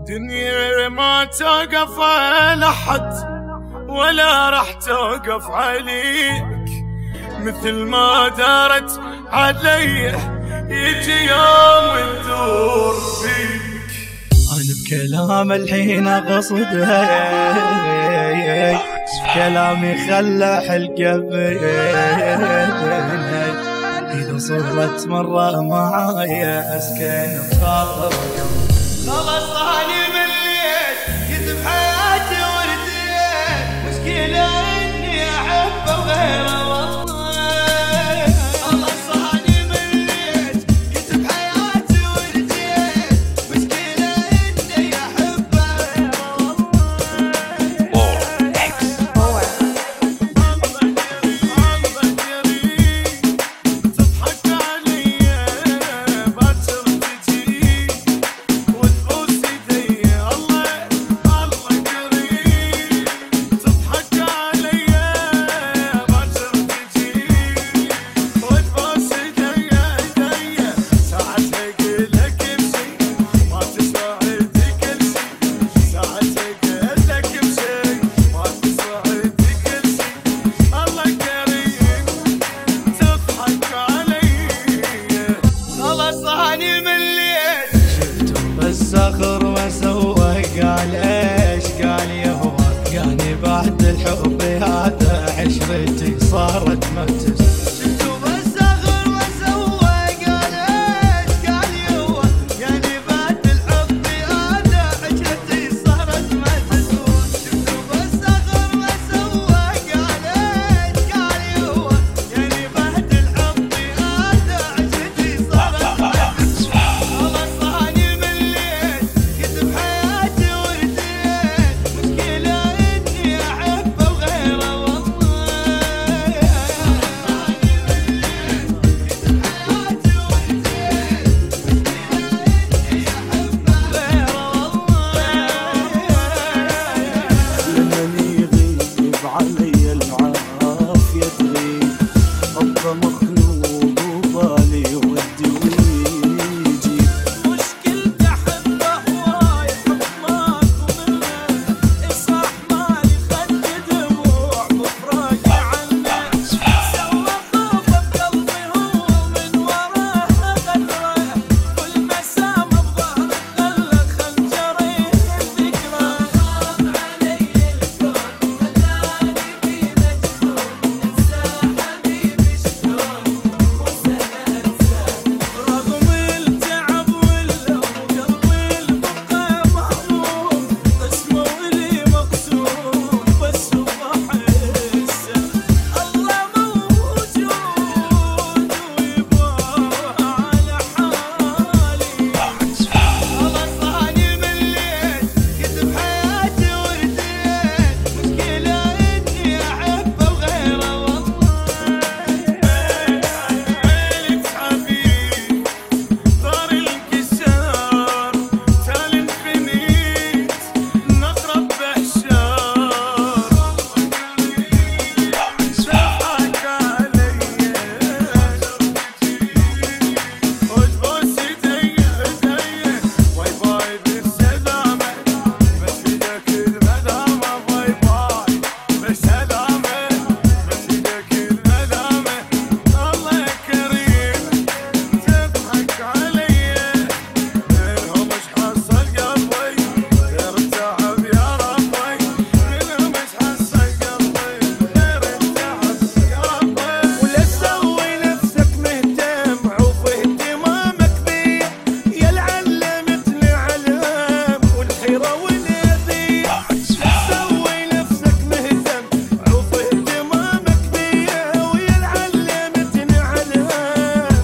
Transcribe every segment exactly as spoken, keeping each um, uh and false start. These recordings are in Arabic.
دنيا ما توقف على حد ولا راح توقف عليك، مثل ما دارت علي يجي يوم تدور فيك. أنا بكلام الحين أقصدها، كلامي خلى حلقة إذا صرت مرة معايا أسكن بخاطر. خلص أنا مليت كتب حياتي ورديت، مشكلة إني أحبه وغيره والله. خلص أنا مليت كتب حياتي ورديت، مشكلة إني أحبه وغيره والله. تضحك علي باكر تجي وتبوس يدي، الله الله كريم. تضحك علي باكر تجي وتبوس يدي يدي، ساعات اقول لك امشي ما تسوى عندي كل شي، ساعات اقول لك امشي ما تسوى عندي كل شي. الله كريم تضحك علي. خلاص اني مليت شفتم بالصخر وسوى قال ايش قال يهوى، قالي بعد الحب هذا عشرتي صارت ما تسوى. شفتوا بالصغر وسوى قال ايش قال يهوى، يعني بعد الحب هذا عشرتي صارت ما تسوى. شفتوا بالصغر وسوى قال ايش قال يهوى، يعني بعد الحب هذا عشرتي صارت ما تسوى. خلاص اني مليت كتب حياتي ورديت، مشكلة اني احبه وغيره والله. لمن يغيب علي العافية تغيب، أبقى مخنوق وبالي ودي ويجي. مشكلتي احبه هواي حطماك ومنه، اصح مالي خد دموع مفراقي عنه. سوى خوفه بقلبي هو من وراه غدره، كل ما سام بظهري خلى خنجري ذكره. خاف علي الكون خلاني في مجنون، انسى حبيبي شلون وسهل انساه. رغم التعب والألم وقلبي البقى مهموم، قسمه ولي مقسوم بس بحسه الله موجود ويبغى على حالي. خلاص اني مليت كتب حياتي ورديت، مشكلة اني احبه وغيره والله. عينك حبيب دار الكسار تالي انفنيت نقرب بحشار. تضحك علي وتبوس يدي يدي، باي باي بالسلامة بس فيدك المدامة، باي باي بالسلامة بس فيدك المدامة. الله كريم تضحك علي، منهم مش حصل قلبي غير التعب يا ربي، منهم مش حصل قلبي غير التعب يا ربي. ولا تسوي نفسك مهتم عوف اهتمامك بي، يا العلمتني علام والحيرة والأذية. تسوي نفسك مهتم عوف اهتمامك بي، ويا العلمتني علام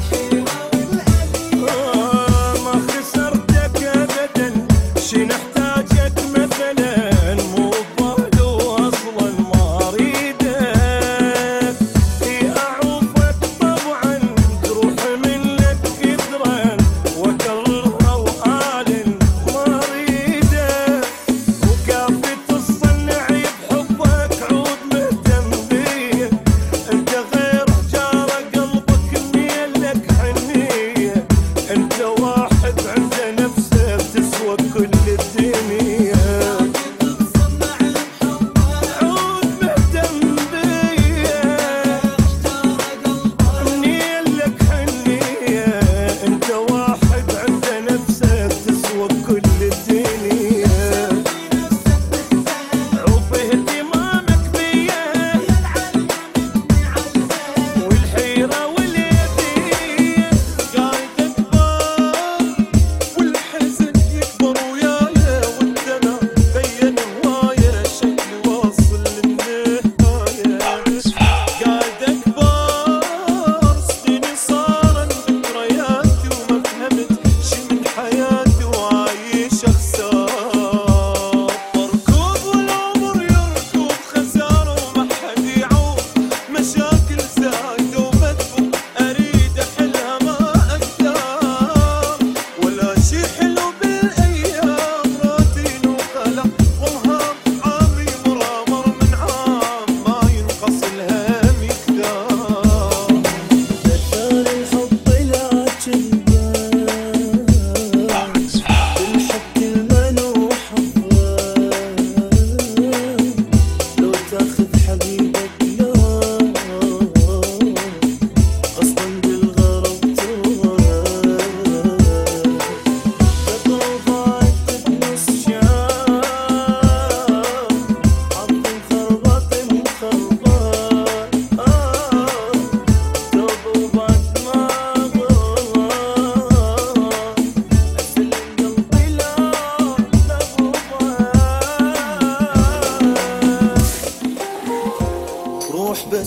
ما خسرتك ابدا، شي نحتاجك مثلا مو ببالو اصلا ما اريدك. اي اعوفك طبعا تروح منك كثرا، واكررها وآل ما اريدك. وكافة الصنعي بحبك عود مهتم بيه، انت غير جار قلبك ميلك حنيه، انت واحد عنده نفسه بتسوى كل الدنيا.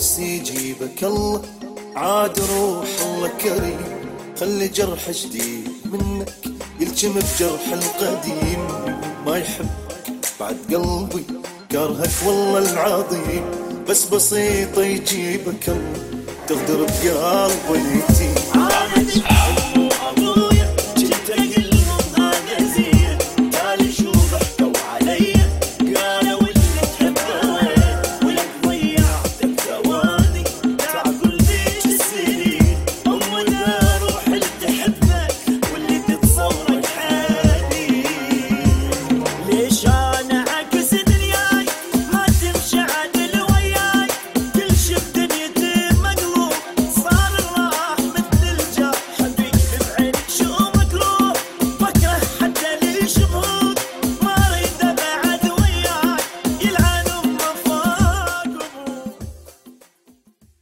بس يجيبك الله، عاد روح الله كريم، خلي جرح جديد منك يلجم بجرح القديم. ما يحبك بعد قلبي كرهك والله العظيم، بس بسيطة يجيبك الله، تغدر بقلب اليتيم.